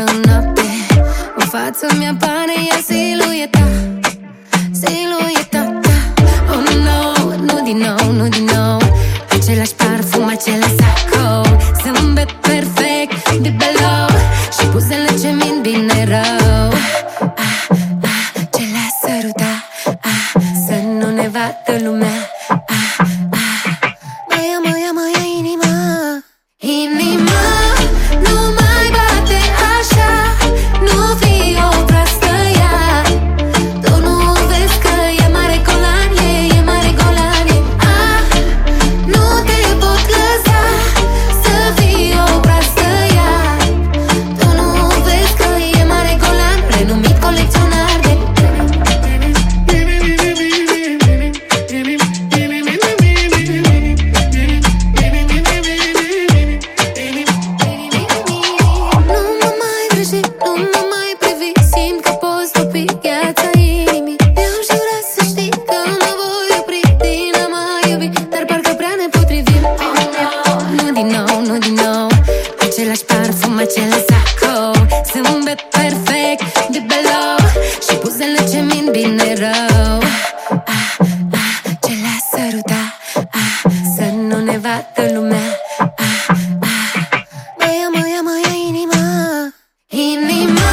în noapte. În față mi-apare ea silueta, silueta ta. Oh no, nu din nou, nu din nou. Același parfum, același sacou. Zâmbet perfect, bibelou. Și buzele ce mint bine rău. Ce le-a săruta, să nu ne vadă lumea. Mă ia inima. Inima nu mai bate așa. Nu fi o proastă ea. Tu nu vezi că e mare golan, e mare golan, nu te pot lăsa să fii o proastă ea. Tu nu vezi că e mare golan, renumit colecționar de același sacou. Zâmbet perfect, bibelou. Și buzele ce mint bine rău. Ce le-a săruta, să nu ne vadă lumea. Mă ia inima. Inima